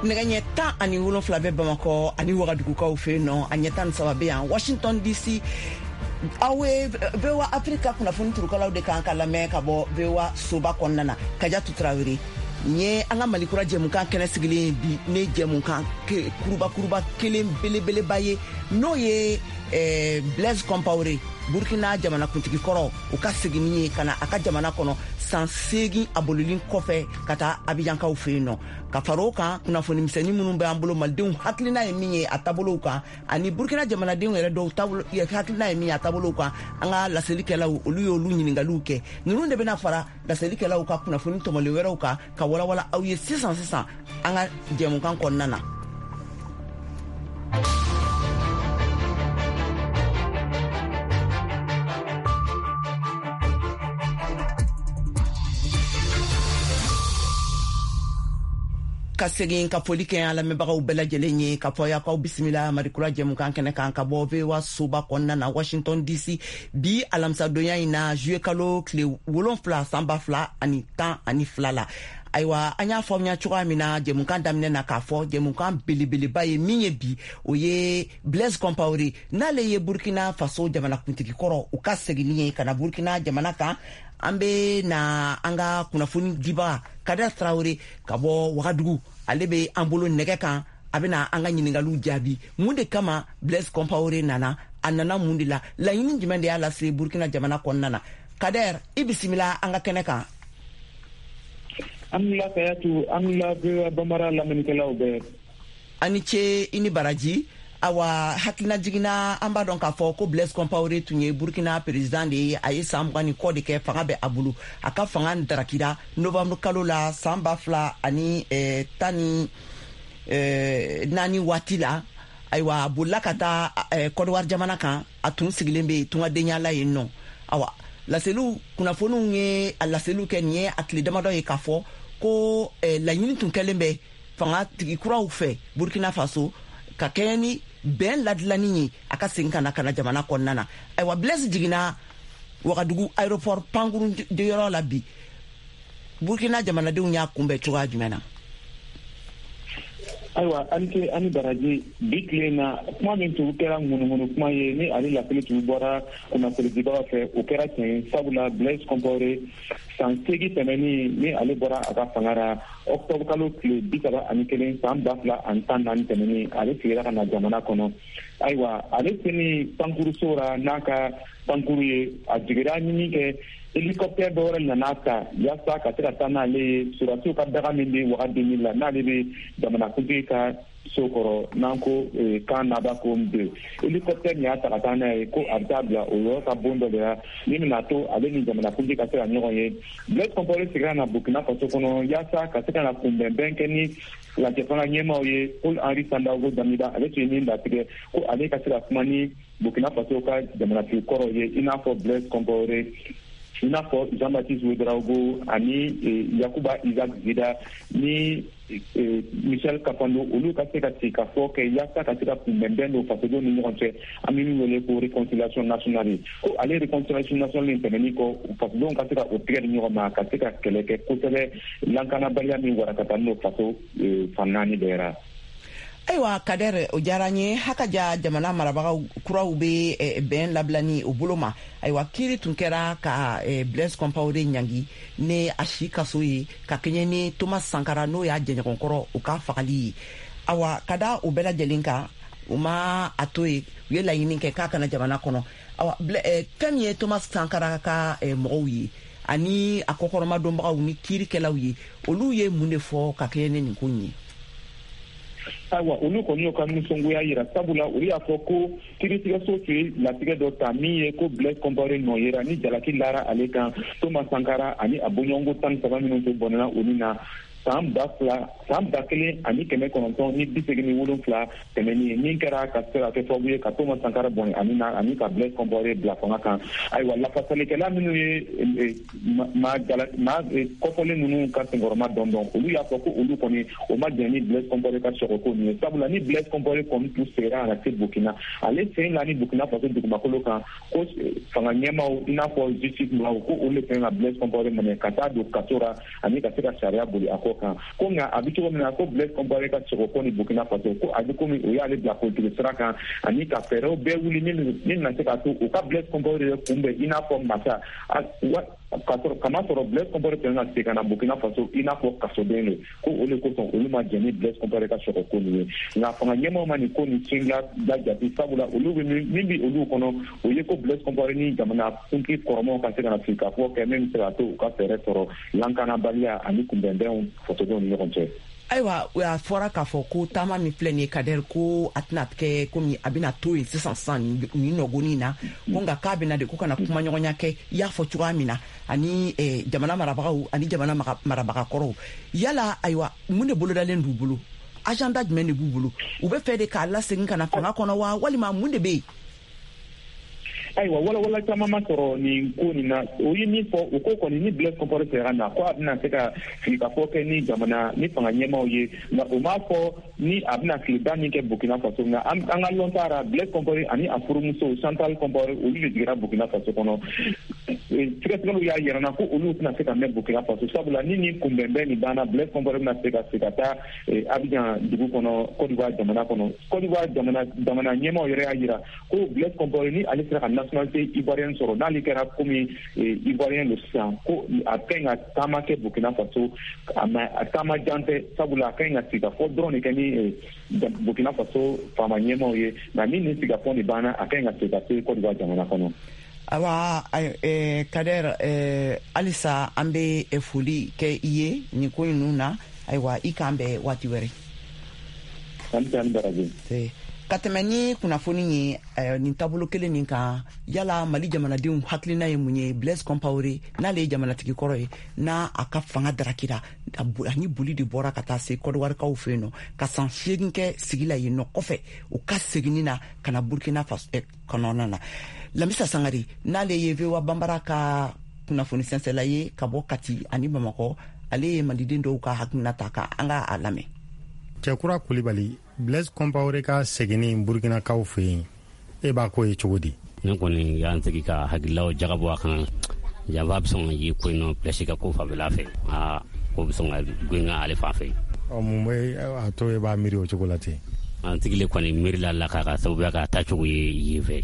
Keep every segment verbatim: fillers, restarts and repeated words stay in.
Nɛgɛ tan ani wolonfila bɛ Bamakɔ ani Wagadugukaw fɛ yen nɔ, a ɲɛ tan ni saba bɛ yan Washington D C. aw ye V O A Africa kunnafoni turukalaw de kan ka lamɛn ka bɔ V O A soba kɔnɔna na. Kajatu Tarawele nye an ka Malikura jɛmukan kɛnɛ sigilen bi ne jɛmukan kuruba kuruba kelen belebeleba ye n'o ye eh, Blaise Compaoré Burkina jamana kuntigi kɔrɔ u ka segin ye kana a ka jamana kɔnɔ san segin a bololin kɔfɛ ka taa Abijankaw fɛ yen nɔ ka faro kan kunnafoni misɛnnin minnu bɛ an bolo malidenw hakilina ye min ye a taabolow kan ani Burkina jamanadenw yɛrɛ dɔw taabolo hakilina ye min ye a taabolow kan an ka laselikɛlaw olu ye olu ɲininkaliw kɛ ninnu de bɛna fara laselikɛlaw ka kunnafoni tɔmɔlen wɛrɛw kan ka walawala aw ye sisan sisan an ka jɛmukan kɔnɔna na. Ka segin ka foli kɛ an lamɛnbagaw bɛɛ lajɛlen ye ka fɔ y'akaw bisimila Malikura jɛmukan kɛnɛ kan ka bɔ V O A soba kɔnɔna na Washington D C bi alamisadonya in na juillet kalo tile wolonfila san ba fila ani tan ani fila la. Ayiwa an y'a faamuya cogoya min na jɛmukan daminɛ na k'a fɔ jɛmukan belebeleba ye min ye bi o ye Blaise Compaoré n'ale ye Burkina Faso jamana kuntigi kɔrɔ u ka segin ye ka na Burkina jamana kan. An bɛ na an ka kunnafoni diba Kader Traoré ka bɔ Wagadugu ale bɛ an bolo nɛgɛ kan a bɛ na an ka ɲininkaliw jaabi mun de kama Blaise Compaoré nana a nana mun de la laɲini jumɛn de y'a lase Burkina jamana kɔnɔna na. Kader i bisimila an ka kɛnɛ kan. Amila Kayatu amila be bamara lamɛnnikɛlaw bɛɛ ani ce i ni baraji. Awa hakilina jigina an b'a dɔn k'a fɔ ko Blaise Compaoré tun ye Burkina président de ye a ye san mugan ni kɔ de kɛ fanga bɛ a bolo a ka fanga darakira novembre kalo la san ba fila ani eh, tan ni eh, naani waati la ayiwa a bolila ka taa eh, Côte d'Ivoire jamana kan a tun sigilen bɛ tungadenya la yen nɔ awa laseliw kunnafoniw ye a laseliw kɛ nin ye a tile damadɔ ye k'a fɔ ko eh, laɲini tun kɛlen bɛ fanga tigi kuraw fɛ Burkina Faso ka kɛ ni bɛn ladilani ye a ka segin ka na ka na jamana kɔnɔna na ayiwa Blaise jiginna Wagadugu aéroport pankuru yɔrɔ la bi Burkina jamanadenw y'a kunbɛn cogoya jumɛn na. Ayiwa ani ani baraji bi tile na kuma min tun kɛra ŋunuŋunu kuma ye ni ale laseli tun bɔra kunnafonidibaga fɛ o kɛra tiɲɛ sabula Blaise Compaoré san segin tɛmɛni ni ale bɔra a ka fanga ra octobre kalo tile bi saba ani kelen san ba fila ani tan naani tɛmɛni ale sigira ka na jamana kɔnɔ ayiwa ale seni pankuruso ra n'a ka pankuru ye a jigira ɲini kɛ hélicoptère dɔ wɛrɛ nana ta yaasa ka se ka taa n'ale ye surasiw ka daga min bɛ Wagadugu la n'ale bɛ jamanakuntigi ka so kɔrɔ n'an ko kan naba ko deux hélicoptère nin y'a ta ka taa n'a ye ko a bɛ taa bila o yɔrɔ ka bon dɔ de la min bɛna to ale ni jamanakuntigi ka se ka ɲɔgɔn ye Blaise Compaoré sigira na Burkina Faso kɔnɔ yaasa ka se ka na kunbɛnbɛn kɛ ni lajɛfanga ɲɛmaaw ye Paul Henri Sandaogo Damiba ale tun ye min latigɛ ko ale ka se ka kuma ni Burkina Faso ka jamanatigi kɔrɔ ye i n'a fɔ Blaise Compaoré i n'a fɔ Jean-Baptiste Ouédraogo ani Yakuba Isaac Zida ni Michel Kafando olu ka se ka sigi ka fɔ kɛ yaasa ka se ka kunbɛnbɛn don fasodenw ni ɲɔgɔn cɛ an bɛ min wele ko réconciliation nationale ko ale réconciliation nationale in tɛmɛni kɔ fasodenw ka se ka o tigɛ di ɲɔgɔn ma ka se ka kɛlɛ kɛ kosɛbɛ lankanabaliya min warakata n'o faso fan naani bɛɛ ra. Ayiwa Kader o diyara n ye hakaja jamana marabagaw kuraw bɛ eh, bɛn labilani o bolo ma ayiwa kiiri tun kɛra ka eh, Blaise Compaoré ɲangi ne a si kaso ye ka kɛɲɛ ni Thomas Sankara n'o y'a jɛɲɔgɔnkɔrɔ u ka fagali ye awa ka da o bɛɛ lajɛlen kan u ma a to ye u ye laɲini kɛ k'a kana jamana kɔnɔ awa eh, fɛn min ye Thomas Sankara ka eh, mɔgɔw ye ani a kɔkɔrɔmadɔnbagaw ni kiirikɛlaw ye olu ye mun de fɔ ka kɛɲɛ ni nin ko ye. Ayiwa olu kɔni y'o ka nisɔngoya yira sabula olu y'a fɔ ko kiiritigɛso tun ye latigɛ dɔ ta min ye ko Blaise Compaoré nɔ yera ni jalaki lara ale kan Thomas Sankara ani a bɔɲɔgɔnko tan ni saba minnu tun bɔnɛna olu na san ba fila san ba kelen ani kɛmɛ kɔnɔntɔn ni bi segin ni wolonfila tɛmɛni ye min kɛra ka se ka kɛ sababu ye ka Thomas Sankara bɔn ani na ani ka Blaise Compaoré bila fanga kan ayiwa lafasalikɛla minnu ye maa jala maa kɔfɔlen ninnu ka senkɔrɔma dɔn dɔn olu y'a fɔ ko olu kɔni o ma jɛn ni Blaise Compaoré ka sɔgɔko nin ye sabula ni Blaise Compaoré kɔni tun segira ka na se Burkina ale sen la ni Burkina Faso dugumakolo kan ko fanga ɲɛmaaw i n'a fɔ justice maaw ko olu de fɛn ka Blaise Compaoré minɛ ka taa don kaso ra ani ka se ka sariya boli a kɔ kan ko nga a bɛ cogo min na ko Blaise Compaoré ka sogo ko ni Burkina Faso ko a bɛ komi o y'ale bila politique sira kan ani ka fɛɛrɛw bɛɛ wuli min na se ka to u ka Blaise Compaoré kunbɛn i n'a fɔ masa ka sɔrɔ kama sɔrɔ Blaise Compaoré tɛna se ka na Burkina Faso i n'a fɔ kasoden de ko o de kosɔn olu ma jɛn ni Blaise Compaoré ka sogo ko nin ye nka fanga ɲɛmaaw ma nin ko nin sin la jate sabula olu bɛ min bɛ olu kɔnɔ o ye ko Blaise Compaoré ni jamana kuntigi kɔrɔmaw ka se ka na sigi ka fɔ kɛ min bɛ se ka to u ka fɛɛrɛ sɔrɔ lankanabaliya ani kunbɛnbɛnw fasodenw ni ɲɔgɔn cɛ. Ayiwa a fɔra k'a fɔ ko taama min filɛ nin ye Kader ko a tɛna kɛ komi a bɛna to yen sisan sisan nin nɔgɔnin na ko nka k'a bɛna de ko kana kuma ɲɔgɔnya kɛ i y'a fɔ cogoya min na ani jamana marabagaw ani jamana marabagakɔrɔw yala ayiwa mun de bolodalen d'u bolo agenda jumɛn de b'u bolo u bɛ fɛ de k'a lasegin ka na fanga kɔnɔ wa walima mun de bɛ yen. Ayiwa walawala caman ma sɔrɔ nin ko nin na o ye min fɔ o ko kɔni ni Blaise Compaoré sera na ko a bɛna se ka fili ka fɔ kɛ ni jamana ni fanga ɲɛmaaw ye nka o m'a fɔ ni a bɛna tile da min kɛ Burkina Faso nka an ka lɔn taara Blaise Compaoré ani a furumuso Chantal Compaoré olu de jigira Burkina Faso kɔnɔ sɛgɛsɛgɛliw y'a yira n na ko olu tɛna se ka mɛn Burkina Faso sabula ni ni kunbɛnbɛn nin banna Blaise Compaoré bɛna se ka se ka taa Abidjan dugu kɔnɔ Côte d'Ivoire jamana kɔnɔ Côte d'Ivoire jamana jamana ɲɛmaaw yɛrɛ y'a yira ko Blaise Compaoré ni ale sera ka nationalité ivoirienne sɔrɔ n'ale kɛra komi ivoirien de sisan ko a ka ɲi ka taama kɛ Burkina Faso a taama jan tɛ sabula a ka ɲi ka sigikafɔ dɔrɔn de kɛ ni Burkina Faso faama ɲɛmaaw ye nka ni nin sigikafɔ nin banna a ka ɲi ka se ka se Côte d'Ivoire jamana kɔnɔ. Awa Kader halisa an bɛ foli kɛ i ye nin ko ninnu na ayiwa i k'an bɛn waati wɛrɛ. An bɛ taa ni baraji. Ka tɛmɛ ni kunnafoni ye nin taabolo kelen nin kan yala Mali jamanadenw hakilina ye mun ye Blaise Compaoré n'ale ye jamanatigi kɔrɔ ye n'a a ka fanga darakira ani boli de bɔra ka taa se Côte d'Ivoirekaw fɛ yen nɔ ka san seegin kɛ sigi la yen nɔ kɔfɛ u ka seginni na ka na Burkina Faso kɔnɔna na Lamisa Sangare n'ale ye V O A Banbara ka kunnafoni sɛnsɛnla ye ka bɔ Kati ani Bamakɔ ale ye maliden dɔw ka hakilina ta ka an ka a lamɛn. Cɛkura Kulibali Blaise Compaoré ka seginni Burkinakaw fɛ yen e b'a ko ye cogo di? Ne kɔni y'an sigi ka hakililaw jagabɔ a kan janfa bɛ sɔn ka yi ko in nɔ Blaise ka ko fanfɛla fɛ aa ko bɛ sɔn ka gɛn ka ale fan fɛ. Ɔ mun bɛ a to e b'a miiri o cogo la ten? An sigilen kɔni miirila la k'a ka sababuya k'a taa cogo ye yen fɛ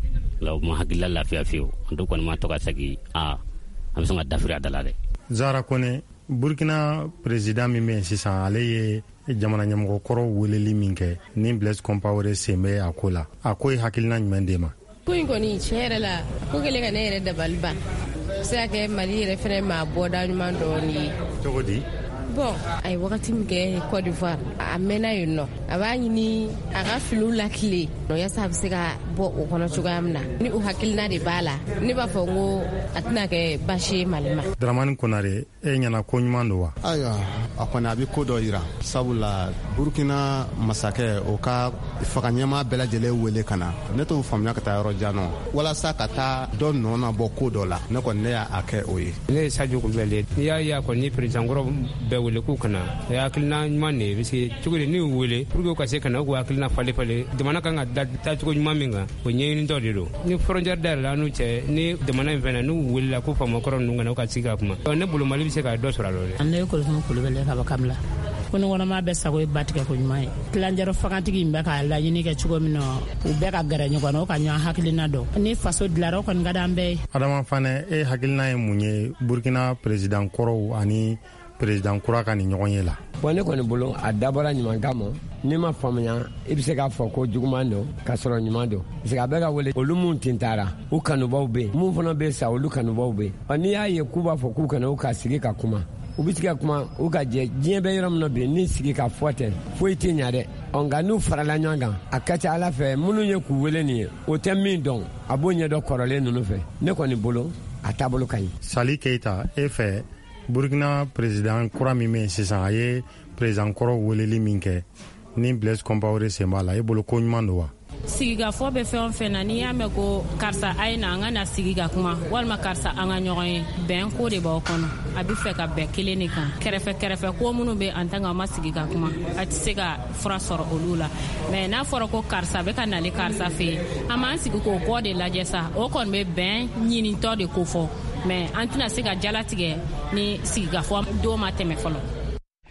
la o ma hakilila lafiya fiyewu an to kɔni ma to ka segin aa an bɛ sɔn ka dafiri a da la dɛ. Zara Kone Burkina président min bɛ yen sisan ale ye jamana ɲɛmɔgɔ kɔrɔ weleli min kɛ ni Blaise Compaoré sen bɛ a ko la a ko ye hakilina jumɛn de ma? Ko in kɔni tiɲɛ yɛrɛ la ko kɛlen ka ne yɛrɛ dabali ban se ka kɛ Mali yɛrɛ fɛnɛ ma bɔda ɲuman dɔɔni ye. Cogo di? Bon a ye wagati min kɛ Côte d'Ivoire a mɛnna yen nɔ a b'a ɲini a ka filiw lakile yasa a bɛ se ka bɔ o kɔnɔ cogoya min na ni o hakilina de b'a la ne b'a fɔ n ko a tɛna kɛ baasi ye Mali ma. Dramani Konare e ɲɛna ko ɲuman don wa? Ayiwa a kɔni a bɛ ko dɔ yira sabula Burkina masakɛ o ka faga ɲɛmaa bɛɛ lajɛlen wele ka na ne t'o faamuya ka taa yɔrɔ jan nɔ walasa ka taa dɔ nɔ na bɔ ko dɔ la ne kɔni ne y'a kɛ o ye. Ne ye Sadio Kulibali n'i y'a ye a kɔni ni président kɔrɔ bɛɛ wele k'u kana o ye hakilina ɲuman de ye parce que cogo di n'u wele pour que u ka se ka na u k'u hakilina falen falen jamana kan ka taa cogo ɲuman min kan o ɲɛɲini dɔ de don ni frontière dayɛlɛla n'u cɛ ni jamana in fɛnɛ n'u welela ko faama kɔrɔ ninnu kana u ka sigi ka kuma ne bolo Mali bɛ se ka dɔ sɔrɔ a la dɛ. Ne ye Kolofin Kulibali ka bɔ Kabila ko ni kɔnɔma bɛɛ sago ye ba tigɛ ko ɲuman ye tilanjɛrɛ fangantigi in bɛ ka laɲini kɛ cogo min na u bɛɛ ka gɛrɛ ɲɔgɔn na o ka ɲɔgɔn hakilina dɔn ni faso dilara o kɔni ka di an bɛɛ ye. Adama Fane e hakilina ye mun ye Burkina président kɔrɔw ani président kura ka ni ɲɔgɔn ye la? Bon ne kɔni bolo a dabɔra ɲuman kama n'i ma faamuya i bɛ se k'a fɔ ko juguman don ka sɔrɔ ɲuman don parce que a bɛ ka wele olu mun tintara u kanubaw bɛ yen mun fana bɛ sa olu kanubaw bɛ yen ɔ n'i y'a ye k'u b'a fɔ k'u kana u ka sigi ka kuma u bɛ se ka kuma u ka jɛ diɲɛ bɛ yɔrɔ min na bi ni sigi ka fɔ tɛ foyi tɛ ɲa dɛ ɔ nka n'u farala ɲɔgɔn kan a ka ca Ala fɛ minnu ye k'u wele nin ye o tɛ min dɔn a b'o ɲɛdɔn kɔrɔlen ninnu fɛ ne kɔni bolo a taabolo ka ɲi. Sali Keita e fɛ Burkina président kura min bɛ yen sisan a ye président kɔrɔ weleli min kɛ ni Blaise Compaoré sen b'a la e bolo ko ɲuman don wa? Sigikafɔ bɛ fɛn o fɛn na n'i y'a mɛn ko karisa a ye na an ka na sigi ka kuma walima karisa an ka ɲɔgɔn ye bɛn ko de b'aw kɔnɔ a bɛ fɛ ka bɛn kelen de kan kɛrɛfɛ kɛrɛfɛ ko minnu bɛ an tan ka ma sigi ka kuma a tɛ se ka fura sɔrɔ olu la mɛ n'a fɔra ko karisa bɛ ka nali karisa fɛ yen an b'an sigi k'o kɔ de lajɛ sa o kɔni bɛ bɛn ɲinitɔ de ko fɔ mɛ an tɛna se ka jalatigɛ ni sigikafɔ don ma tɛmɛ fɔlɔ.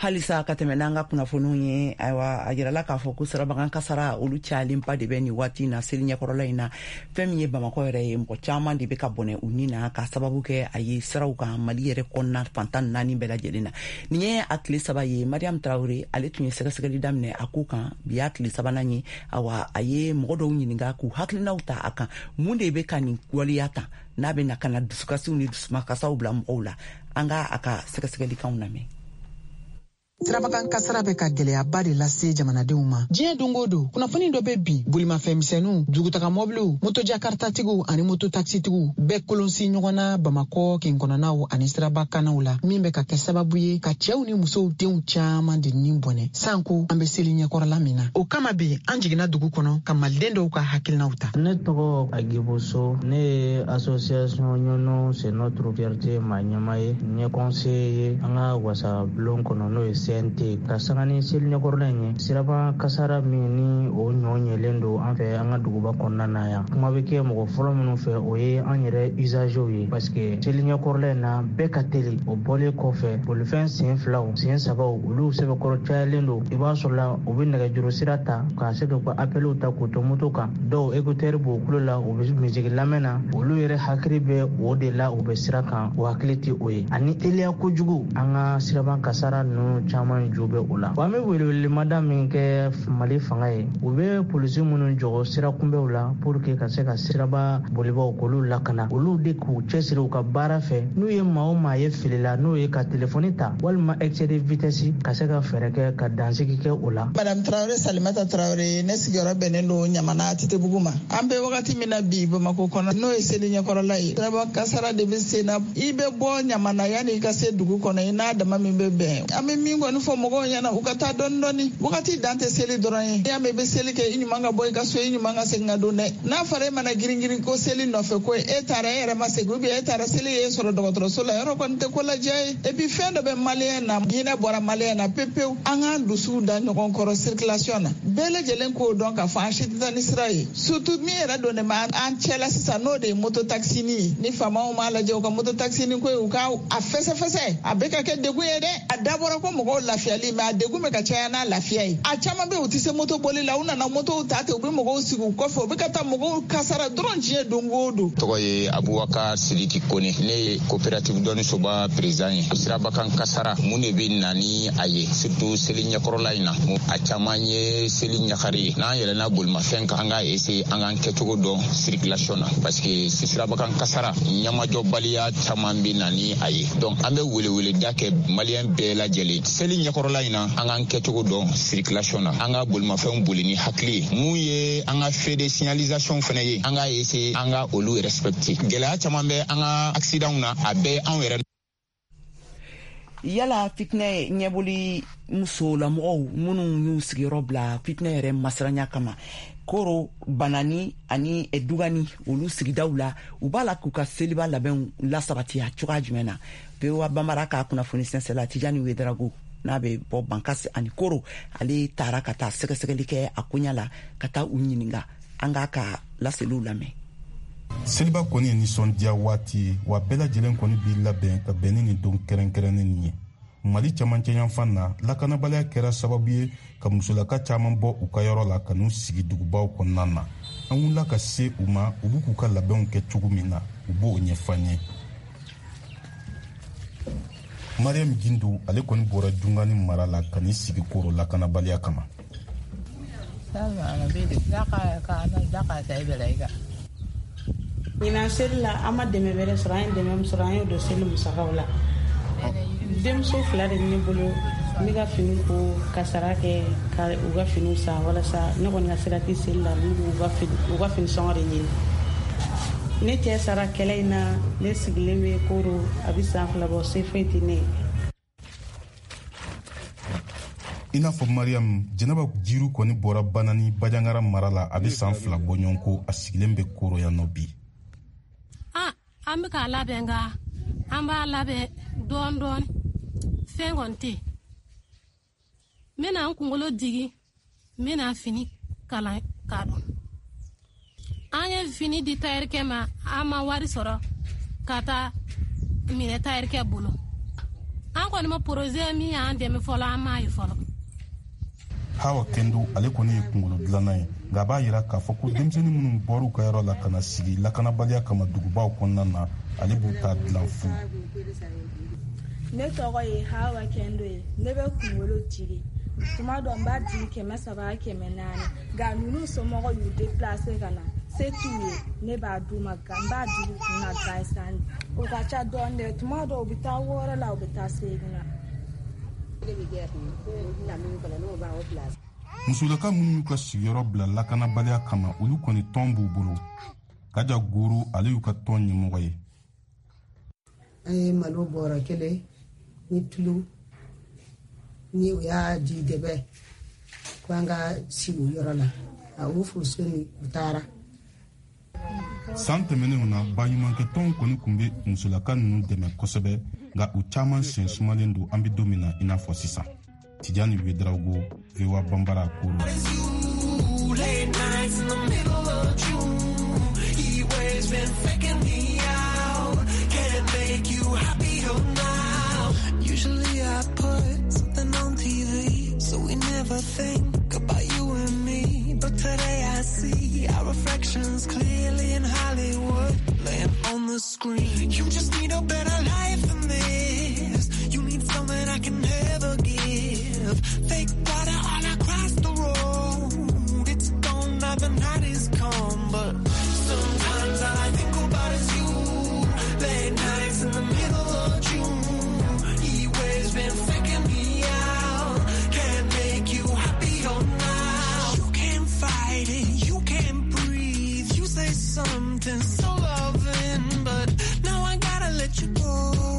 halisa ka tɛmɛ n'an ka kunnafoniw ye ayiwa a jirala k'a fɔ ko sirabakan kasara olu cayalenba de bɛ nin waati na seli ɲɛkɔrɔla in na fɛn min ye bamakɔ yɛrɛ ye mɔgɔ caman de bɛ ka bɔnɛ u ni na ka sababu kɛ a ye siraw kan mali yɛrɛ kɔnɔna fantan naani bɛɛ lajɛlen na nin ye a tile saba ye mariam tarawele ale tun ye sɛgɛsɛgɛli daminɛ a ko kan bi y'a tile sabanan ye awa a ye mɔgɔ dɔw ɲininka k'u hakilinaw ta a kan mun de bɛ ka nin waleya ta n'a bɛ na ka na dusukasiw ni dusumakasaw bila mɔgɔw la an ka a ka sɛgɛsɛgɛlikanw lamɛn. Sirabakan kasara bɛ ka gɛlɛyaba de lase jamanadenw ma. Diɲɛ don o don, kunnafoni dɔ bɛ bin bolimafɛnmisɛnninw, dugutaga mɔbiliw, motojakartatigiw ani mototaksitigiw bɛɛ kolonsi ɲɔgɔn na Bamakɔ kinkɔnɔnaw ani sirabakanaw la min bɛ ka kɛ sababu ye ka cɛw ni musow denw caman de nin bɔnɛ. Sanko an bɛ seli ɲɛkɔrɔla min na. O kama bi an jiginna dugu kɔnɔ ka maliden dɔw ka hakilinaw ta. Ne tɔgɔ Agiboso, ne ye association Ɲɔnɔ c'est notre fierté ma ɲɛma ye, ɲɛ conseiller ye an ka wasa bulon kɔnɔ n'o ye C N T ka sanga ni seli ɲɛkɔrɔla in ye. Siraba kasara min ni o ɲɔ ɲɛlen don an fɛ an ka duguba kɔnɔna na yan. Kuma bɛ kɛ mɔgɔ fɔlɔ minnu fɛ o ye an yɛrɛ usagew ye parce que seli ɲɛkɔrɔla in na bɛɛ ka teli o bɔlen kɔfɛ bolifɛn sen filaw sen sabaw olu sɛbɛkɔrɔ cayalen don i b'a sɔrɔ la u bɛ nɛgɛjuru sira ta ka se ka appelw ta k'u to moto kan dɔw écouteur b'u kulo la u bɛ musique lamɛn na olu yɛrɛ hakili bɛ o de la u bɛ sira kan o hakili tɛ o ye ani teliya kojugu an ka siraba kasara ninnu caman jo bɛ o la wa an bɛ welewelemada min kɛ Mali fanga ye u bɛ polisi minnu jɔ sira kunbɛw la pour que ka se ka siraba bolibaw k'olu lakana olu de k'u cɛsiri u ka baara fɛ n'u ye maa o maa ye fili la n'o ye ka telefɔni ta walima excès de vitesse ka se ka fɛɛrɛ kɛ ka dansigi kɛ o la. Madame Traoré Salimata Traoré ne sigiyɔrɔ bɛnnen don Ɲamana Titebugu ma an bɛ wagati min na bi Bamakɔ kɔnɔ n'o ye seli ɲɛkɔrɔla ye siraba kasara de bɛ sen na i bɛ bɔ Ɲamana yanni i ka se dugu kɔnɔ i n'a dama min bɛ bɛn an bɛ min kɔni fɔ mɔgɔw ɲɛna u ka taa dɔɔni dɔɔni wagati dan tɛ seli dɔrɔn ye n'i y'a mɛn i bɛ seli kɛ i ɲuman ka bɔ i ka so i ɲuman ka segin ka don dɛ n'a fɔra e mana girin girin ko seli nɔfɛ ko e taara e yɛrɛ ma segin ou bien e taara seli ye sɔrɔ dɔgɔtɔrɔso la yɔrɔ kɔni tɛ ko lajɛ ye et puis fɛn dɔ bɛ maliyɛn na hinɛ bɔra maliyɛn na pepewu an k'an dusuw da ɲɔgɔn kɔrɔ circulation na bɛɛ lajɛlen k'o dɔn k'a fɔ an si tɛ taa ni sira ye surtout min yɛrɛ don de ma an cɛla sisan n'o de ye moto taxini ye ni faamaw m'a lajɛ u ka moto taxini ko ye u ka a fɛsɛfɛsɛ a bɛ ka kɛ degun ye dɛ a dabɔra ko mɔgɔw lafiyali mais a degun bɛ ka caya n'a lafiya ye a caman bɛ u tɛ se moto boli la u nana motow ta ten u bɛ mɔgɔw sigi u kɔfɛ u bɛ ka taa mɔgɔw kasara dɔrɔn diɲɛ don o don. Tɔgɔ ye Abubakar Sidiki Kone ne ye coopérative dɔnni soba président ye sirabakan kasara mun de bɛ na ni a ye surtout seli ɲɛkɔrɔla in na a caman ye seli ɲagari ye n'an yɛlɛnna bolimafɛn kan an ka essayer an k'an kɛcogo dɔn circulation na parce que sirabakan kasara ɲamajɔbaliya caman bɛ na ni a ye donc an bɛ weleweleda kɛ maliyɛn bɛɛ lajɛlen seli ɲɛkɔrɔla in na an k'an kɛcogo dɔn circulation na an ka bolimafɛnw boli ni hakili ye mun ye an ka feu de signalisation fana ye an ka essayer an ka olu respecter gɛlɛya caman bɛ an ka accident na a bɛɛ anw yɛrɛ yala fitinɛ ɲɛboli musolamɔgɔw minnu y'u sigiyɔrɔ bila fitinɛ yɛrɛ masiranya kama koro banani ani dugani olu sigidaw la u b'a la k'u ka seliba labɛnw lasabatiya cogoya jumɛn na bewa bamara ka kunnafoni sɛnsɛla Tijani Wederago n'a bɛ bɔ Bankasi ani Koro ale taara ka taa sɛgɛsɛgɛli kɛ a koɲa la ka taa u ɲininka an k'a ka laseliw lamɛn. Seliba kɔni ye nisɔndiya waati ye wa bɛɛ lajɛlen kɔni b'i labɛn ka bɛn ni nin don kɛrɛnkɛrɛnnen nin ye. Mali camancɛ yanfan na lakanabaliya kɛra sababu ye ka musolaka caman bɔ u ka yɔrɔ la ka n'u sigi dugubaw kɔnɔna na. An wulila ka se u ma u b'u k'u ka labɛnw kɛ cogo min na u b'o ɲɛf'an ye. Mariam Gindu ale kɔni bɔra Jungani mara la ka n'i sigi Koro lakanabaliya kama. Ina seli la an ma dɛmɛ wɛrɛ sɔrɔ an ye dɛmɛ min sɔrɔ an y'o don seli musakaw la denmuso fila de ne bolo ne ka fini ko kasara kɛ ka u ka finiw san walasa ne kɔni ka sira tɛ seli la n'u u ka fini sɔngɔ de ɲini ne cɛ sara kɛlɛ in na ne sigilen bɛ Koro a bɛ san fila bɔ se foyi tɛ ne ye. I n'a fɔ Mariam Jɛnɛba Jiru kɔni bɔra Banani Bajangara mara la a bɛ san fila bɔ ɲɔgɔn ko a sigilen bɛ Koro yan nɔ bi. An bɛ k'a labɛn nka an b'a labɛn dɔɔni dɔɔni fɛn kɔni tɛ yen n bɛna n kunkolo digi n bɛna fini kalan k'a dɔn an ye fini di tayɛrikɛ ma an ma wari sɔrɔ ka taa minɛ tayɛrikɛ bolo an kɔni ma projet min y'an dɛmɛ fɔlɔ an m'a ye fɔlɔ. Hawa Kendo ale kɔni ye kunkolo dilanna ye nka a b'a yira k'a fɔ ko denmisɛnnin minnu bɔr'u ka yɔrɔ la ka na sigi lakanabaliya kama dugubaw kɔnɔna na ale b'u ta dilan fu. Ne tɔgɔ ye Hawa Kendo ye, ne bɛ kunkolo jigi tuma dɔ n b'a jigi kɛmɛ saba kɛmɛ naani nka ninnu somɔgɔ y'u déplacé ka na se t'u ye ne b'a d'u ma nka n b'a jigi kun na gansan o ka ca dɔɔni dɛ tuma dɔ u bɛ taa wɔɔrɔ la u bɛ taa seegin na. Musolaka minnu y'u ka sigiyɔrɔ bila lakanabaliya kama olu kɔni tɔn b'u bolo. Kaja Guru ale y'u ka tɔn ɲɛmɔgɔ ye. An ye malo bɔrɔ kelen ni tulu ni u y'a di dɛbɛ ko an ka sigi u yɔrɔ la a u furuso ni u taara. San tɛmɛnenw na baɲumankɛ tɔn kɔni kun bɛ musolaka ninnu dɛmɛ kosɛbɛ nka u caman sen sumalen don an bɛ don min na i n'a fɔ sisan. Tijani Wedraogo, V O A Bambara Koro. Usually I put something on T V, so we never think about you and me. But today I see our reflections clearly in Hollywood, laying on the screen. You just need a better life than this. You need something I can never give. Fake water all across the road. It's gone now, the night is come, but sometimes all I think about is you. Late nights in the middle of June. He always been faking me out. Can't make you happier now. You can't fight it, you can't breathe. You say something so loving, but now I gotta let you go.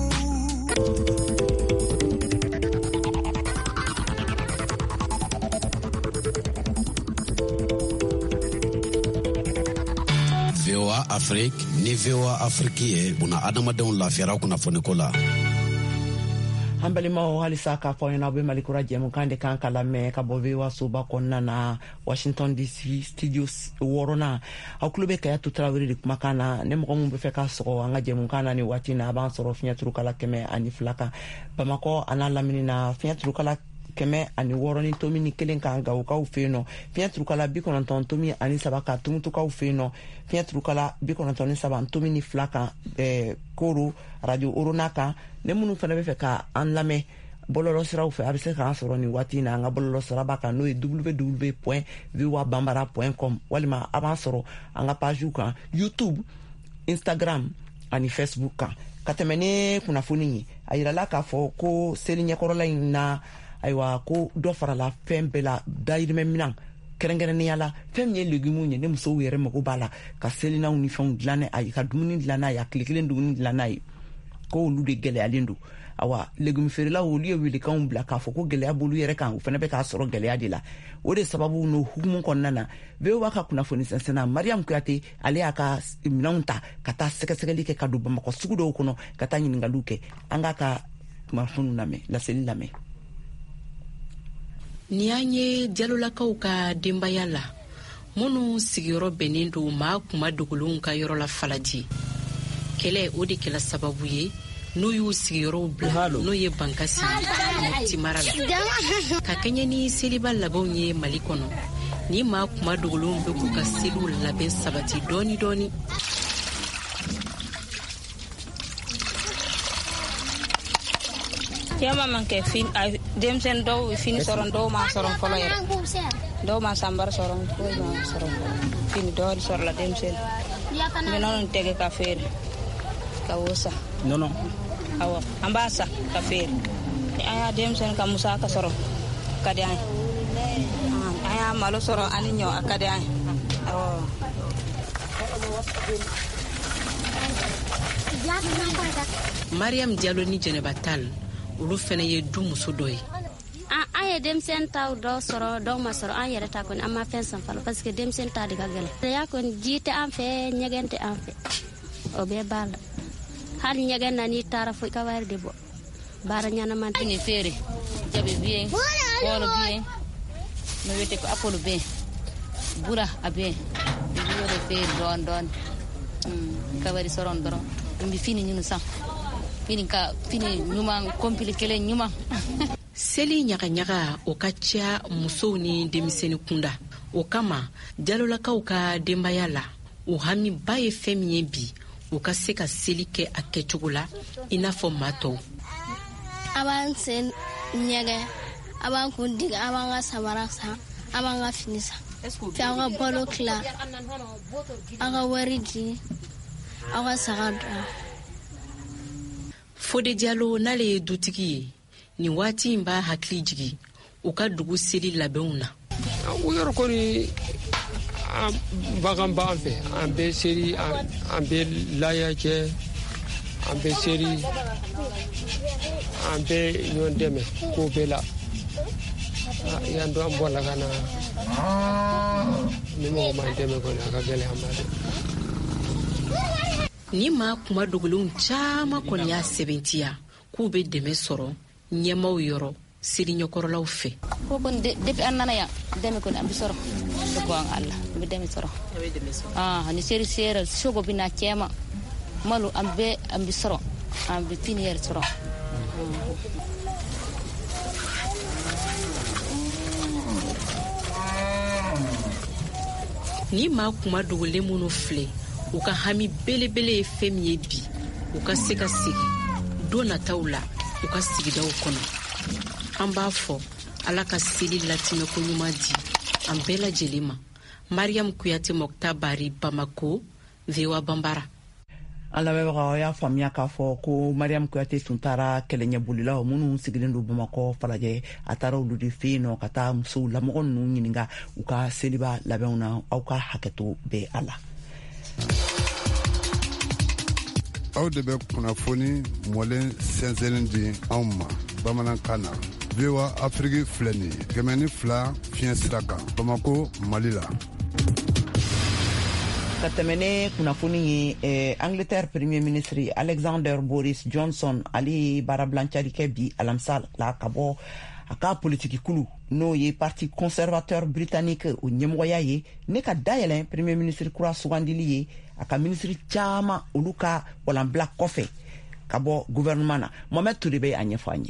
V O A Afrique ni V O A Afrique ye buna adamadenw lafiyara kunnafoni ko la. An balimaw halisa k'a fɔ ɲɛna aw bɛ malikura jɛmukan de kan ka lamɛn ka bɔ V O A soba kɔnɔna na Washington D C studio wɔɔrɔnan aw tulo bɛ Kayatu Tarawele de kumakan na ne mɔgɔ min bɛ fɛ ka sɔgɔ an ka jɛmukan na ni waati na a b'an sɔrɔ fiɲɛ turukala kɛmɛ ani fila kan Bamakɔ a n'a lamini na fiɲɛ turukala kɛmɛ ani wɔɔrɔ ni tomi ni kelen kan Gawukaw fɛ yen nɔ fiɲɛ turukala bi kɔnɔntɔn tomi ani saba kan Tumutukaw fɛ yen nɔ fiɲɛ turukala bi kɔnɔntɔn ni saba tomi ni fila kan ɛɛ Koro radio Orona kan ne minnu fana bɛ fɛ ka an lamɛn bɔlɔlɔ siraw fɛ a bɛ se k'an sɔrɔ nin waati na an ka bɔlɔlɔ sira b'a kan n'o ye w w w point v o a bambara point com walima a b'an sɔrɔ an ka pagew kan YouTube, Instagram ani Facebook kan ka tɛmɛ ni kunnafoni ye a yirala k'a fɔ ko seli ɲɛkɔrɔla in na ayiwa ko dɔ farala fɛn bɛɛ la dayirimɛ minan kɛrɛnkɛrɛnnenya la fɛn min ye légumes ye ne musow yɛrɛ mago b'a la ka selinaw ni fɛnw dilan n'a ye ka dumuni dilan n'a ye a tile kelen dumuni dilan n'a ye ko olu de gɛlɛyalen don awa légumes feerelaw olu ye welekanw bila k'a fɔ ko gɛlɛya b'olu yɛrɛ kan u fana bɛ k'a sɔrɔ gɛlɛya de la o de sababu n'o hukumu kɔnɔna na V O A ka kunnafoni sɛnsɛnna Mariam Kuyate ale y'a ka minɛnw ta ka taa sɛgɛsɛgɛli kɛ ka don Bamakɔ sugu dɔw kɔnɔ ka taa ɲininkaliw kɛ an k'a ka kunnafoniw lamɛn laseli lamɛn. Ni an ye Jalolakaw ka denbaya la minnu sigiyɔrɔ bɛnnen don maa kuma dogolenw ka yɔrɔ la Falaji kɛlɛ o de kɛla sababu ye n'u y'u sigiyɔrɔw bila n'o ye Bankasi Mopti mara la ka kɛɲɛ ni seliba labanw ye Mali kɔnɔ ni maa kuma dogolenw bɛ k'u ka seliw labɛn sabati dɔɔni dɔɔni. Yama man ke fin demsen do fin soron do ma soron folo yere do ma sambar soron ko ma soron fin do sor la demsen me non tege ka fer ka wosa non non awo ambasa ka fer aya demsen ka musa ka soron ka de ay aya malo soron ani nyo akade ay awo Mariam Diallo ni Jeneba Tal ulu fene ye du muso dɔ ye an ye denmisɛn taw dɔ sɔrɔ dɔw ma sɔrɔ an yɛrɛ ta kɔni an ma fɛn san fɔlɔ parce que denmisɛn ta de ka gɛlɛn ya kɔni ji tɛ an fɛ ɲɛgɛn tɛ an fɛ o bɛɛ b'a la hali ɲɛgɛn na n'i taara fo i ka wari de bɔ baara ɲɛnama tɛ ni feere jabe bien kɔɔrɔ bien me wete ko apolo bien bura a bien i wore feere dɔɔni dɔɔni ka wari sɔrɔ dɔrɔn n bɛ fini ɲini san fini ka fini ɲuman compliqué ɲuman. Seli ɲaga ɲaga o ka ca musow ni denmisɛnnin kunda. O kama jalolakaw ka denbaya la o hami ba ye fɛn min ye bi o ka se ka seli kɛ a kɛcogo la i n'a fɔ maa tɔw. A b'an sen ɲɛgɛ, a b'an kun digi, a b'an ka samara san, a b'an ka fini san, f'an ka balo tila, an ka wari di, an ka saga dɔn. Fode Diallo n'ale ye dutigi ye ni waati in b'a hakili jigi u ka dugu seli labɛnw na. O yɔrɔ kɔni bagan b'an fɛ, an bɛ seli, an bɛ laya kɛ, an bɛ seli, an bɛ ɲɔgɔn dɛmɛ ko bɛɛ la. Yan do an bɔra ka na ni mɔgɔ m'an dɛmɛ kɔni a ka gɛlɛn an ma dɛ. Ni maa kuma dogolenw caman kɔni y'a sɛbɛntiya k'u bɛ dɛmɛ sɔrɔ ɲɛmaw yɔrɔ seli ɲɛkɔrɔlaw fɛ. Ko kɔni depuis an nana yan dɛmɛ kɔni an bɛ sɔrɔ ko an Allah an bɛ dɛmɛ sɔrɔ. Ah ni seli sera sogo bina cɛma malu an bɛ an bɛ sɔrɔ an bɛ fini yɛrɛ sɔrɔ. Ni maa kuma dogolen minnu filɛ u ka hami belebele ye fɛn min ye bi u ka se ka segi don nataw la u ka sigidaw kɔnɔ. An b'a fɔ Ala ka seli latimɛ ko ɲuman di an bɛɛ lajɛlen ma. Mariam Kuyate Mokta Bari, Bamako, V O A Bambara. An lamɛnbagaw y'a faamuya k'a fɔ ko Mariam Kuyate tun taara kɛlɛɲɛbolilaw minnu sigilen don Bamakɔ Falajɛ a taara olu de fɛ yen nɔ ka taa musow lamɔgɔ ninnu ɲininka u ka seliba labɛnw na. Aw ka hakɛto bɛ a la. Aw de bɛ kunnafoni mɔlen sɛnsɛnnin di anw ma bamanankan na. V O A Afrique filɛ nin ye kɛmɛ ni fila fiɲɛ sira kan Bamako, Mali la. Ka tɛmɛ ne kunnafoni ye eh, Angleterre Premier Ministre Alexander Boris Johnson ale ye baarabilancari kɛ bi alamisa la ka bɔ a ka politiki kulu n'o ye parti conservateur britannique o ɲɛmɔgɔya ye ne ka dayɛlɛn Premier Ministre kura sugandili ye a ka ministre caman olu ka walanbila kɔfɛ ka bɔ gouvernement na. Mohamed Touré bɛ a ɲɛfɔ an ye.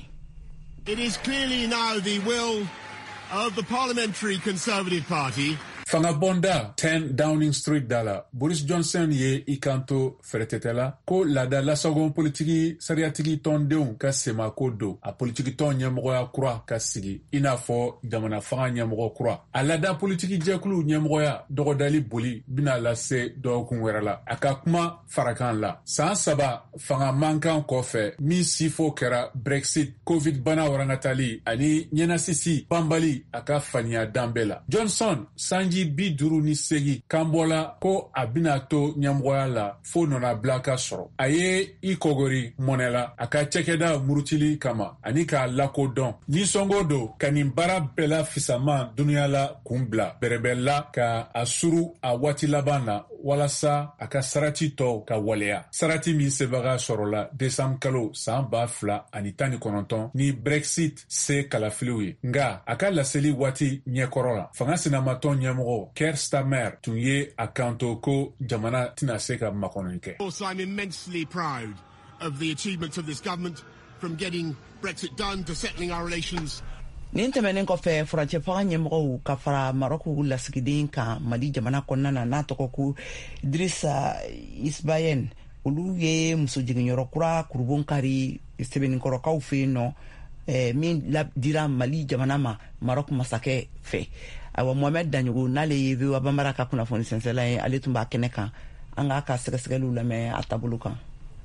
It is clearly now the will of the Parliamentary Conservative Party. Fanga bonda ten Downing Street dala Boris Johnson ye ikanto feretetela ko lada lasagon politiki sariatigi tɔndenw ka sema ko do a politiki tɔn ɲɛmɔgɔya kura ka sigi i n'a fɔ jamana fanga ɲɛmɔgɔ kura a lada politiki jɛkulu ɲɛmɔgɔya dɔgɔdali boli bina lase dɔgɔkun wɛrɛ la a ka kuma farakan la san saba fanga mankan kɔfɛ min sifo kɛra Brexit Covid bana warangatali ani ɲɛnasisi banbali a ka faniya danbe la. Johnson sanji bi duru ni segi kan bɔla ko a bina to ɲɛmɔgɔya la fo nɔna bila ka sɔrɔ a ye i kɔgɔri mɔnɛ la a ka cɛkɛda murutili kama ani k'a lakodɔn nisɔngo do ka nin baara bɛɛ la fisama duniya la kun bila bɛrɛbɛ la ka a suru a waati laban na walasa a ka sarati tɔw ka waleya. Sarati min sebaga sɔrɔla desanbre kalo san ba fila ani tan ni kɔnɔntɔn ni Brexit se kalafiliw ye nga a ka laseli waati ɲɛkɔrɔ la fanga sinamatɔn ɲɛmɔgɔ Keir Starmer tun ye a kanto ko jamana tɛna se ka makɔnɔ kɛ. Also, I'm immensely proud of the achievements of this government from getting Brexit done to settling our relations. Nin tɛmɛnen kɔfɛ furancɛfaga ɲɛmɔgɔw ka fara Marɔku lasigiden kan Mali jamana kɔnɔna na n'a tɔgɔ ko Idrissa Isbayen olu ye muso jiginyɔrɔ kura kurubon kari sɛbɛnnikɔrɔkaw fɛ yen nɔ eh, min dira Mali jamana ma Marɔku masakɛ fɛ. Awa Mohamed Danyogo n'ale ye V O A Bambara ka kunnafoni sɛnsɛnla ye ale tun b'a kɛnɛ kan an k'a ka sɛgɛsɛgɛliw lamɛn a taabolo kan.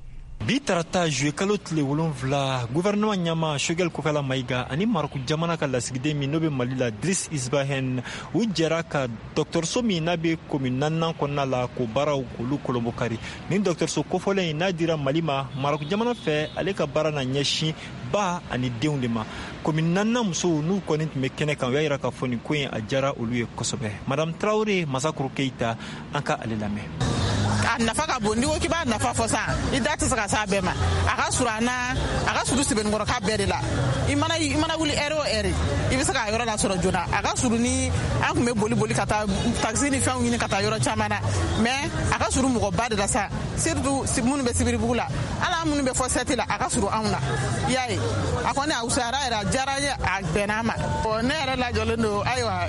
Bi tarata juye kalo tile wolonwula gouvernement ɲama Choguel Kokala Maïga ani Marɔku jamana ka lasigiden min n'o bɛ Mali la Idriss Isbahen u jɛra ka dɔgɔtɔrɔso min n'a bɛ commune naaninan kɔnɔna la k'o baaraw k'olu kolonbo kari. Nin dɔgɔtɔrɔso kofɔlen in n'a dira Mali ma Marɔku jamana fɛ ale ka baara na ɲɛsin ba ani denw de ma. Commune naaninan musow n'u kɔni tun bɛ kɛnɛ kan u y'a yira k'a fɔ nin ko in a diyara olu ye kosɛbɛ. Madame Traoré Masakuru Keita an ka ale lamɛn. a nafa ka bon, ni ko k'i b'a nafa fɔ sa i da tɛ se ka s'a bɛɛ ma a ka sɔrɔ a na a ka suru sɛbɛnnikɔrɔ k'a bɛɛ de la i mana i mana wuli ɛri o ɛri i bɛ se k'a yɔrɔ la sɔrɔ joona a ka suru ni an tun bɛ boli boli ka taa taxi ni fɛnw ɲini ka taa yɔrɔ caman na mais a ka suru mɔgɔba de la sa surtout minnu bɛ Sibiribugu la hali an minnu bɛ fɔ sɛti la a ka suru anw na i y'a ye a kɔni a wusayara yɛrɛ a diyara n ye a bɛnna a ma ne yɛrɛ lajɔlen don ayiwa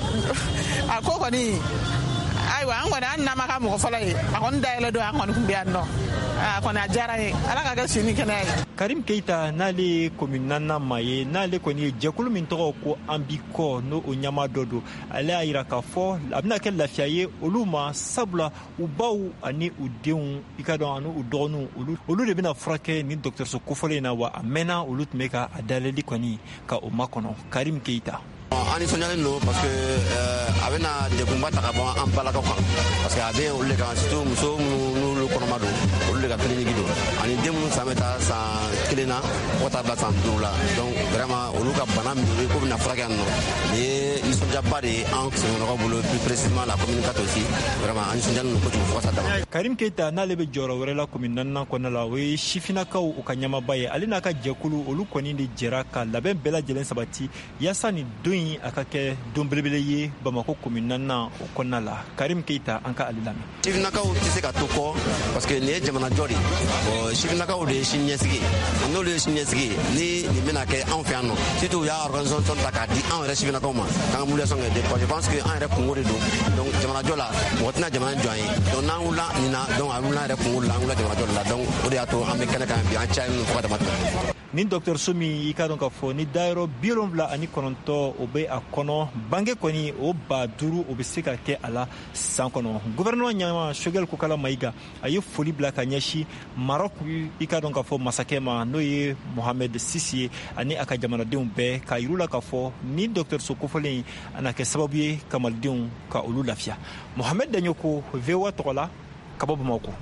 a ko kɔni ayiwa an kɔni an nama ka mɔgɔ fɔlɔ ye a kɔni dayɛlɛ don an kɔni tun bɛ yan nɔ a kɔni a diyara ye ala ka kɛ sini kɛnɛ ye. Karim Keita n'ale commune naaninan maa ye n'ale kɔni ye jɛkulu min tɔgɔ ko an bi kɔ n'o o ɲɛma dɔ don ale y'a jira k'a fɔ a bɛna kɛ lafiya ye olu ma sabula u baw ani u denw i ka dɔn ani u dɔgɔninw olu olu de bɛna furakɛ ni dɔgɔtɔrɔso kofɔlen in na wa a mɛnna olu tun bɛ ka a dayɛlɛli kɔni ka o makɔnɔ. Karim Keita. An nisɔndiyalen don parce que a bɛna degunba ta ka bɔ an balakaw kan parce que a bɛ olu de kan surtout muso minnu n'olu kɔnɔma don olu de ka kiliniki don ani den minnu san bɛ taa san kelen na fo ka taa bila san duuru la donc vraiment olu ka bana min don ko bɛna furakɛ yan nɔ nin ye nisɔndiyaba de ye an sɛbɛnnikɔrɔw bolo plus précisément la commune quatre aussi vraiment an nisɔndiyalen don kojugu fo ka taa dama. Karim Keita n'ale bɛ jɔyɔrɔ wɛrɛ la commune naaninan kɔnɔna la o ye sifinnakaw u ka ɲɛmaaba ye ale n'a ka jɛkulu olu kɔni de jɛra ka labɛn bɛɛ lajɛlen sabati yaasa nin don in a ka kɛ don belebele ye Bamako commune naaninan o kɔnɔna la. Karim Keita an ka ale lamɛn. Sifinnakaw tɛ se ka to kɔ parce que nin ye jamana jɔ de bon sifinnakaw de ye sini ɲɛsigi n'olu ye sini ɲɛsigi ni nin bɛna kɛ anw fɛ yan nɔ surtout u y'a organisation ta k'a di anw yɛrɛ sifinnakaw ma k'an ka mobilisation kɛ de je pense que an yɛrɛ kungo de don donc jamana jɔ la mɔgɔ tɛna jamana jɔ an ye donc n'an wulila nin na donc a wulila an yɛrɛ kungo la an wulila jamana jɔ de la donc o de y'a to an bɛ kɛnɛ kan bi an cayalen fo ka dama tɛmɛ. Ni Docteur Somi i ka dɔn k'a fɔ ni dayɔrɔ bi wolonwula ani kɔnɔntɔn o bɛ a kɔnɔ bange kɔni o ba duuru o bɛ se ka kɛ a la san kɔnɔ. Gouvernement ɲɛma Choguel Kokala Mayiga a ye foli bila ka ɲɛsin Maroc i ka dɔn k'a fɔ masakɛ ma n'o ye Mohamed Sisi ye ani a ka jamanadenw bɛɛ k'a yiru la k'a fɔ ni Docteur So kofɔlen a na kɛ sababu ye ka malidenw ka olu lafiya. Mohamed Daɲoko V O A tɔgɔ la ka bɔ Bamako.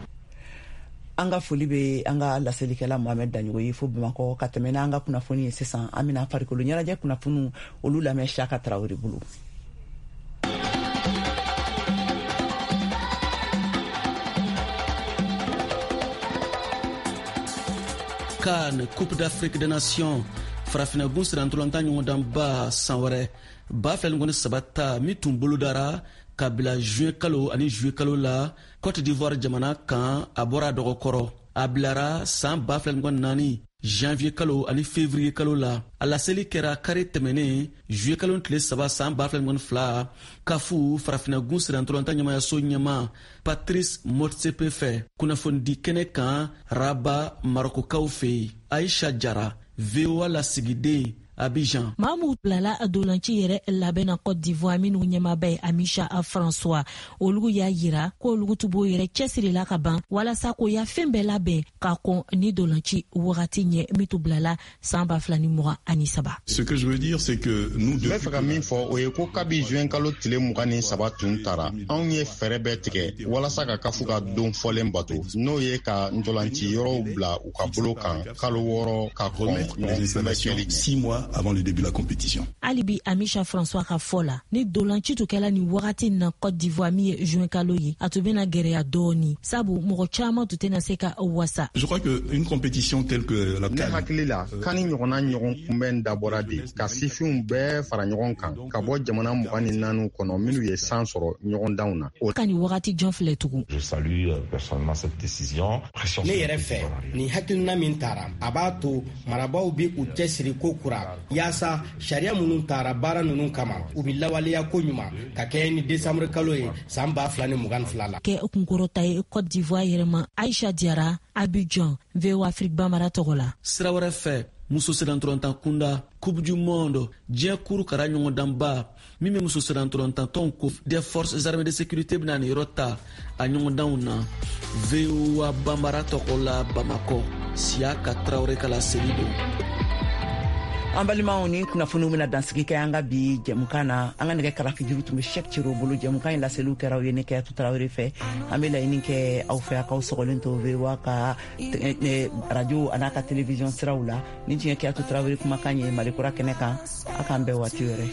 An ka foli bɛ an ka laselikɛla Mohamed Daɲoko ye fo Bamakɔ ka tɛmɛ n'an ka kunnafoni ye sisan an bɛna farikolo ɲɛnajɛ kunnafoniw olu lamɛn Saka Tarawele bolo. CAN Coupe d'Afrique des Nations farafina gun sirantolantan ɲɔgɔndanba san wɛrɛ ba fila ni saba ta min tun bolodara ka bila juin kalo ani juillet kalo la Côte d'Ivoire jamana kan a bɔra dɔgɔkɔrɔ a bilara san ba fila ni naani janvier kalo ani février kalo la a laseli kɛra kari tɛmɛnen juillet kalo tile saba san ba fila ni fila kafu farafina gun sirantolantan ɲɛmayaso ɲɛma Patrice Motsepe fɛ kunnafoni di kɛnɛ kan Raba Marokokaw fɛ Aisha Jara V O A lasigiden Abidjan. Mahmoud Blala adolanci yɛrɛ labɛnna Côte d'Ivoire minnu ɲɛmaaba ye Amisha François olugu y'a yira ko olugu tun b'o yɛrɛ cɛsirila ka ban walasa ko ya fɛn bɛɛ labɛn ka kɔn ni dolanci wagati ɲɛ min tun bilala san ba fila ni mugan ani saba. Ce que je veux dire c'est que nous devons. N bɛ fɛ ka min fɔ o ye ko kabi juin kalo tile mugan ni saba tun tara anw ye fɛɛrɛ bɛɛ tigɛ walasa ka kafu ka don fɔlen bato n'o ye ka ntolanci yɔrɔw bila u ka bolo kan kalo wɔɔrɔ ka kɔn ɲɔgɔn sɛbɛn six mois avant le début de la compétition. Alibi Amisha François ka fola ni dolanci to kɛla ni wagati na Côte d'Ivoire mi ye juin kalo ye a to bena gɛrɛya dɔɔni sabu mɔgɔ caman tun tɛna se ka wasa. Je crois que une compétition telle que la CAN. Ne hakili la kani ɲɔgɔnna ɲɔgɔn kunbɛn dabɔra de ka sifinw bɛɛ fara ɲɔgɔn kan ka bɔ jamana mugan ni naani kɔnɔ minnu ye san sɔrɔ ɲɔgɔn danw na. Ka ni wagati jɔn filɛ tugun. Je salue personnellement cette décision. Ne yɛrɛ fɛ ni hakilina min tara a b'a to marabaw bi u cɛsiri ko kura yaasa sariya minnu tara baara ninnu kama u bi lawaleya ko ɲuman ka kɛ ni décembre kalo ye san ba fila ni mugan fila la. Kɛ kunkɔrɔta ye Côte d'Ivoire yɛrɛma Aisha Diarra Abidjan V O A Afrique Bamara tɔgɔ la. Sira wɛrɛ fɛ muso sirantolantan kunda Coupe du Monde diɲɛ kuru kara ɲɔgɔndanba min bɛ muso sirantolantan tɔnw ko des forces armées de sécurité bɛna nin yɔrɔ ta a ɲɔgɔndanw na. V O A Bamara tɔgɔ la Bamako Siaka Traoré ka laseli don. An balimaw ni kunnafoniw bɛna dansigi kɛ an ka bi jɛmukan na an ka nɛgɛ karafi juru tun bɛ Cheick Thierno bolo jɛmukan in laseliw kɛra aw ye ne Kɛyatu Tarawele fɛ an bɛ laɲini kɛ aw fɛ a k'aw sɔgɔlen to V O A ka radio a n'a ka télévision siraw la ni tun ye Kɛyatu Tarawele kumakan ye Malikura kɛnɛ kan a k'an bɛn waati wɛrɛ.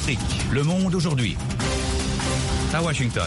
Afrique, Le Monde aujourd'hui. À Washington.